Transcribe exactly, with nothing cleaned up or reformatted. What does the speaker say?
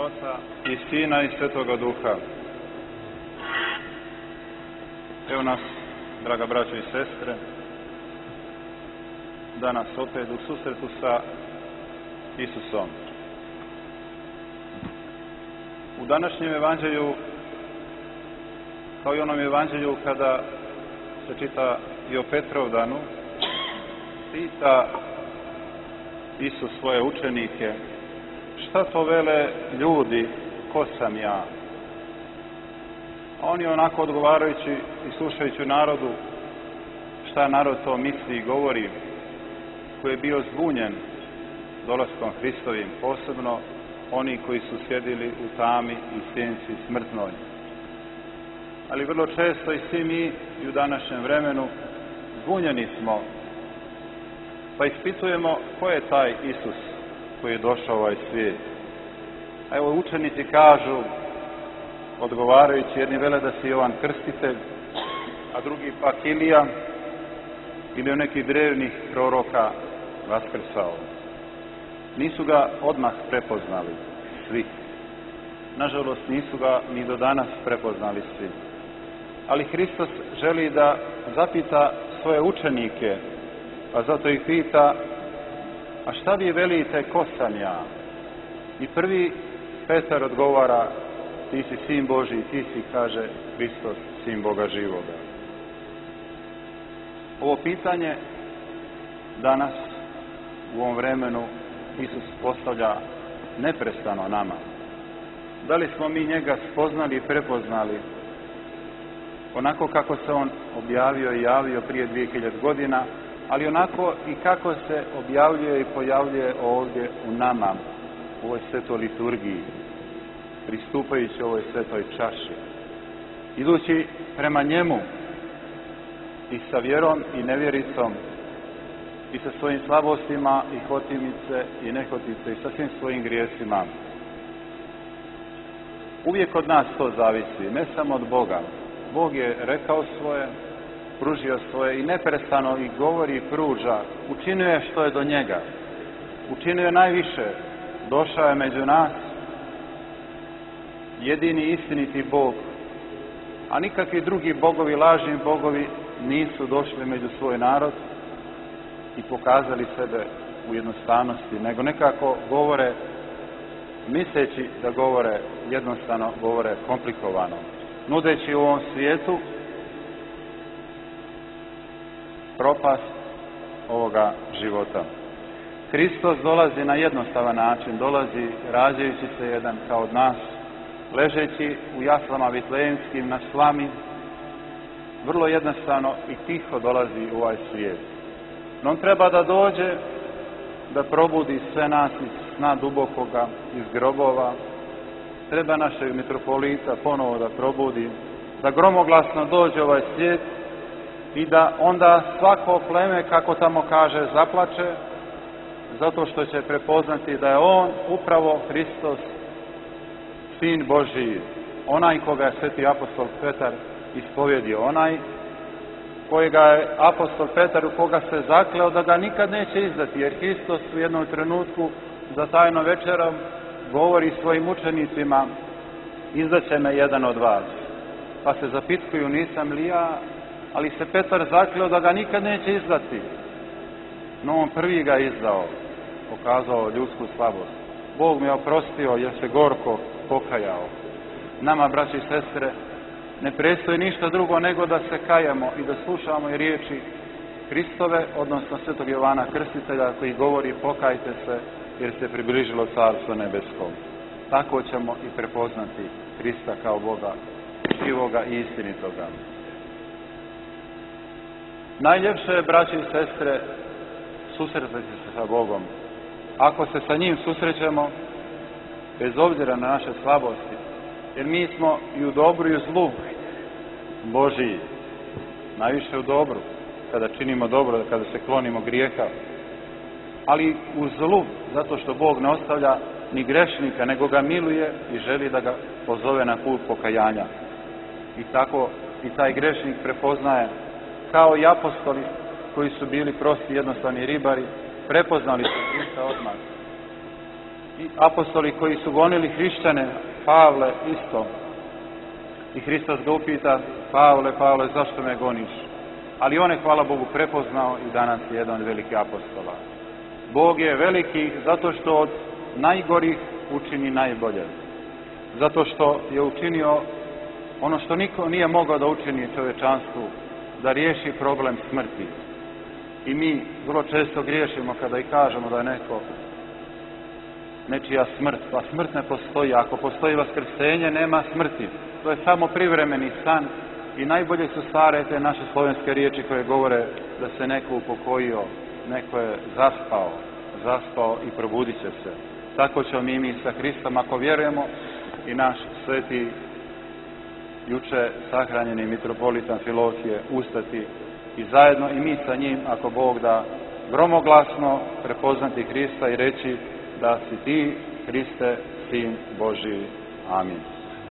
Oca i Sina i Svetoga Duha. Evo nas, draga braćo i sestre, danas opet u susretu sa Isusom. U današnjem evanđelju, kao i onom evanđelju kada se čita i o Petrovdanu, pita Isus svoje učenike: šta to vele ljudi, ko sam ja? A oni onako odgovarajući i slušajući narodu šta narod to misli i govori, koji je bio zbunjen dolaskom Hristovim, posebno oni koji su sjedili u tami i sjenci smrtnoj. Ali vrlo često i svi mi i u današnjem vremenu zbunjeni smo, pa ispitujemo ko je taj Isus koji je došao u ovaj svijet. A evo učenici kažu, odgovarajući, jedni vele da si Jovan Krstitelj, a drugi pak Ilija ili od nekih drevnih proroka vaskrsao. Nisu ga odmah prepoznali svi. Nažalost, nisu ga ni do danas prepoznali svi. Ali Hristos želi da zapita svoje učenike, a zato ih pita: a šta vi velite, ko sam ja? I prvi Petar odgovara: ti si Sin Božji, ti si, kaže, Hristos, Sin Boga živoga. Ovo pitanje danas, u ovom vremenu, Isus postavlja neprestano nama. Da li smo mi njega spoznali i prepoznali onako kako se on objavio i javio prije dvije hiljade godina, ali onako i kako se objavljuje i pojavljuje ovdje u nama, u ovoj svetoj liturgiji, pristupajući ovoj svetoj čaši, idući prema njemu i sa vjerom i nevjericom, i sa svojim slabostima i hotimice i nehotice i sa svim svojim grijesima. Uvijek od nas to zavisi, ne samo od Boga. Bog je rekao svoje, pružio svoje i neprestano i govori i pruža. Učinio je što je do njega. Učinio je najviše. Došao je među nas, jedini istiniti Bog. A nikakvi drugi bogovi, lažni bogovi, nisu došli među svoj narod i pokazali sebe u jednostavnosti, nego nekako govore, misleći da govore jednostavno, govore komplikovano, nudeći u ovom svijetu propast ovoga života. Hristos dolazi na jednostavan način, dolazi rađajući se jedan kao od nas, ležeći u jaslama vitlejemskim na slami, vrlo jednostavno i tiho dolazi u ovaj svijet. No on treba da dođe, da probudi sve nas iz sna dubokoga, iz grobova. Treba našeg mitropolita ponovo da probudi, da gromoglasno dođe u ovaj svijet i da onda svako pleme, kako tamo kaže, zaplače, zato što će prepoznati da je on upravo Hristos, Sin Božji, onaj koga je sveti apostol Petar ispovjedio, onaj kojega je apostol Petar, u koga se zakleo da ga nikad neće izdati, jer Hristos u jednom trenutku za tajnom večerom govori svojim učenicima: izdaće me jedan od vas. Pa se zapitkuju: nisam li ja? Ali se Petar zakleo da ga nikad neće izdati. No on prvi ga izdao, pokazao ljudsku slabost. Bog mi je oprostio jer se gorko pokajao. Nama, braći i sestre, ne predstoji ništa drugo nego da se kajamo i da slušamo i riječi Hristove, odnosno svetog Jovana Krstitelja, koji govori: pokajte se jer se približilo Carstvo nebesko. Tako ćemo i prepoznati Hrista kao Boga živoga i istinitoga. Najljepše je, braći i sestre, susretati se sa Bogom. Ako se sa njim susrećemo, bez obzira na naše slabosti, jer mi smo i u dobru i u zlu Božiji, najviše u dobru, kada činimo dobro, kada se klonimo grijeha, ali u zlu, zato što Bog ne ostavlja ni grešnika, nego ga miluje i želi da ga pozove na put pokajanja. I tako i taj grešnik prepoznaje, kao i apostoli koji su bili prosti jednostavni ribari, prepoznali su Hrista odmah. i apostoli koji su gonili hrišćane, Pavle isto. I Hristos ga upita, Pavle, Pavle, zašto me goniš? Ali on je, hvala Bogu, prepoznao i danas je jedan od velikih apostola. Bog je veliki zato što od najgorih učini najbolje. Zato što je učinio ono što niko nije mogao da učini čovečanstvu, da riješi problem smrti. I mi vrlo često griješimo kada i kažemo da je neko nečija smrt. Pa smrt ne postoji. Ako postoji vaskrsenje, nema smrti. To je samo privremeni san i najbolje su stare te naše slovenske riječi koje govore da se neko upokojio, neko je zaspao, zaspao i probudit će se. Tako ćemo mi, mi sa Hristom, ako vjerujemo, i naš sveti juče sahranjeni mitropolitan Filohije ustati i zajedno i mi sa njim, ako Bog da, gromoglasno prepoznati Hrista i reći da si ti, Hriste, Sin Božiji. Amin.